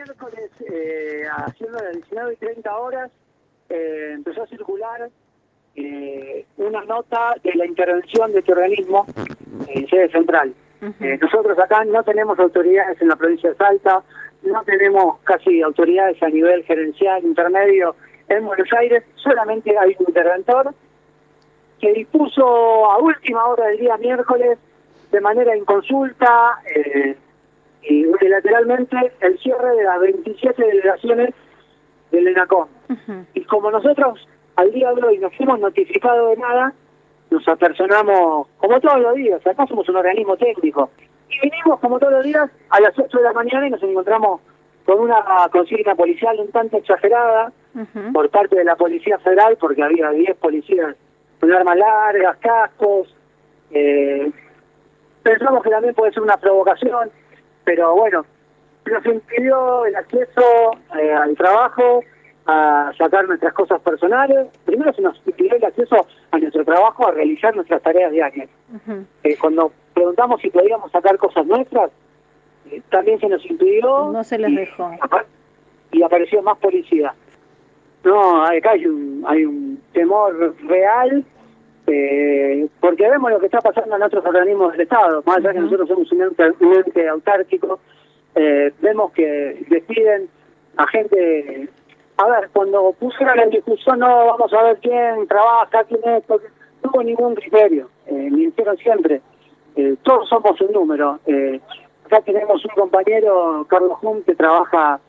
miércoles, haciendo las 19:30, empezó a circular una nota de la intervención de este organismo en sede central. Nosotros acá no tenemos autoridades en la provincia de Salta, no tenemos casi autoridades a nivel gerencial, intermedio en Buenos Aires, solamente hay un interventor que dispuso a última hora del día miércoles, de manera inconsulta y unilateralmente, el cierre de las 27 delegaciones del ENACOM. Y como nosotros al día de hoy no fuimos notificados de nada, nos apersonamos como todos los días. Acá somos un organismo técnico y vinimos como todos los días a las 8 de la mañana y nos encontramos con una consigna policial un tanto exagerada por parte de la Policía Federal, porque había 10 policías con armas largas, cascos. Pensamos que también puede ser una provocación, pero bueno, nos impidió el acceso al trabajo, a sacar nuestras cosas personales. Primero se nos impidió el acceso a nuestro trabajo, a realizar nuestras tareas diarias. Cuando preguntamos si podíamos sacar cosas nuestras, también se nos impidió. No se les dejó. Y apareció más policía. No, acá hay un temor real, porque vemos lo que está pasando en otros organismos del Estado. Más allá que nosotros somos un ente autárquico, vemos que despiden a gente. A ver, cuando pusieron en discusión, no, vamos a ver quién trabaja, quién es, porque no hubo ningún criterio. Me dijeron siempre, todos somos un número. Acá tenemos un compañero, Carlos Jun, que trabaja